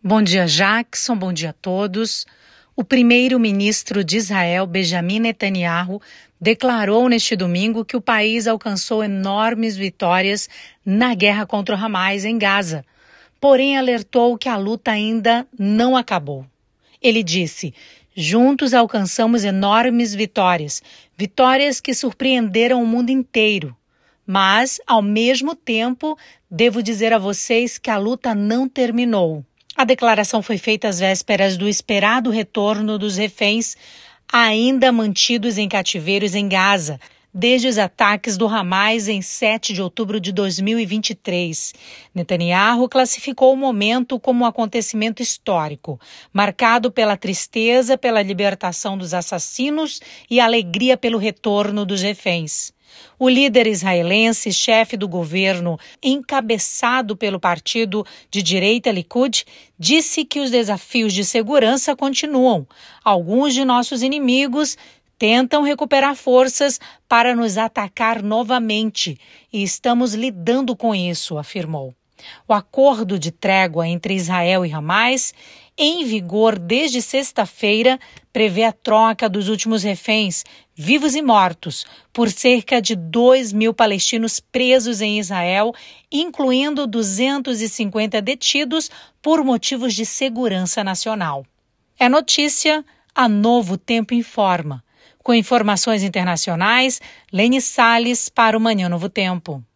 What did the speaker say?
Bom dia, Jackson. Bom dia a todos. O primeiro-ministro de Israel, Benjamin Netanyahu, declarou neste domingo que o país alcançou enormes vitórias na guerra contra o Hamas em Gaza, porém alertou que a luta ainda não acabou. Ele disse: "Juntos alcançamos enormes vitórias, vitórias que surpreenderam o mundo inteiro. Mas, ao mesmo tempo, devo dizer a vocês que a luta não terminou." A declaração foi feita às vésperas do esperado retorno dos reféns ainda mantidos em cativeiros em Gaza, desde os ataques do Hamas em 7 de outubro de 2023. Netanyahu classificou o momento como um acontecimento histórico, marcado pela tristeza pela libertação dos assassinos e alegria pelo retorno dos reféns. O líder israelense, chefe do governo, encabeçado pelo partido de direita Likud, disse que os desafios de segurança continuam. Alguns de nossos inimigos tentam recuperar forças para nos atacar novamente e estamos lidando com isso, afirmou. O acordo de trégua entre Israel e Hamas, em vigor desde sexta-feira, prevê a troca dos últimos reféns, vivos e mortos, por cerca de 2.000 palestinos presos em Israel, incluindo 250 detidos por motivos de segurança nacional. É notícia, a Novo Tempo informa. Com informações internacionais, Lene Salles para o Manhã Novo Tempo.